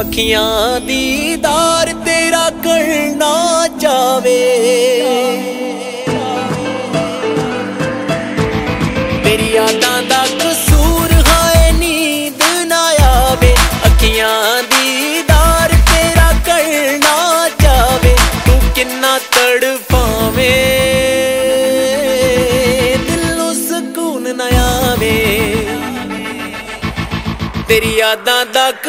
ਅੱਖੀਆਂ ਦੀਦਾਰ ਤੇਰਾ ਕਰਨਾ ਚਾਵੇ। ਤੇਰੀ ਯਾਦਾਂ ਦਾ ਕਸੂਰ ਹਾਏ ਨੀਂਦ ਨਾ ਆਵੇ। ਅੱਖੀਆਂ ਦੀਦਾਰ ਤੇਰਾ ਕਰਨਾ ਚਾਵੇ। ਤੂੰ ਕਿੰਨਾ ਤੜਪਾਵੇਂ ਦਿਲ ਨੂੰ ਸਕੂਨ ਨਾ ਆਵੇ। ਤੇਰੀ ਯਾਦਾਂ ਦਾ